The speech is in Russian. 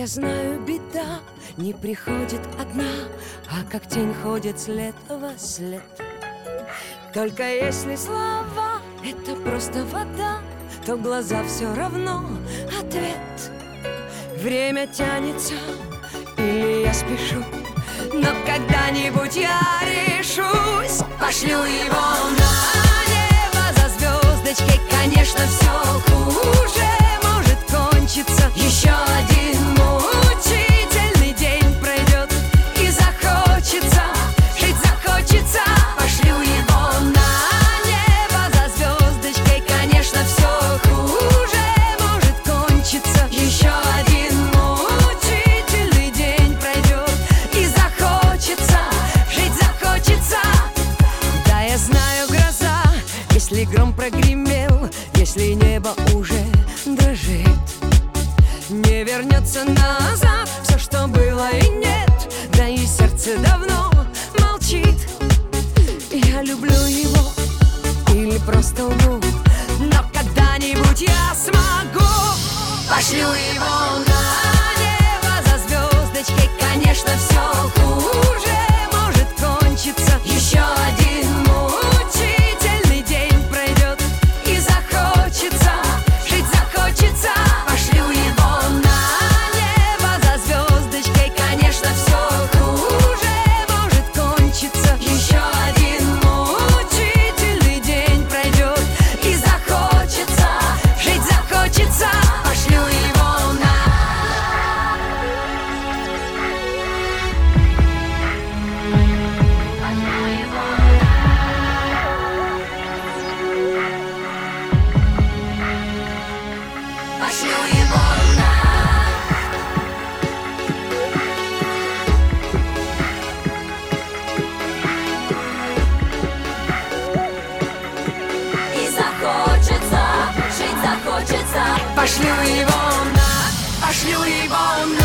я знаю, беда не приходит одна, а как тень ходит след во след. Только если слова — это просто вода, то глаза все равно ответ. Время тянется, или я спешу, но когда-нибудь я решусь. Пошлю его на небо за звездочкой. Конечно, все хуже может кончиться. Еще один мучительный день пройдет, и захочется, жить захочется. Пошлю его на небо за звездочкой. Конечно, все хуже может кончиться. Еще один мучительный день пройдет, и захочется, жить захочется. Да, я знаю, гроза, если гром прогремел, если небо уже дрожит, не вернется назад все, что было и нет. Да и сердце давно молчит. Я люблю его или просто лгу, но когда-нибудь я смогу. Пошлю его на небо за звездочкой. Конечно, все хуже может кончиться. Еще один мучительный день пройдет, и захочется, жить захочется. Пошлю его на небо за звездочкой. Конечно, все хуже может кончиться. Еще один мучительный день пройдет, и захочется, жить захочется. Пошлю его на... Пошлю его на... И захочется, жить захочется. Пошлю его на... Пошлю его на...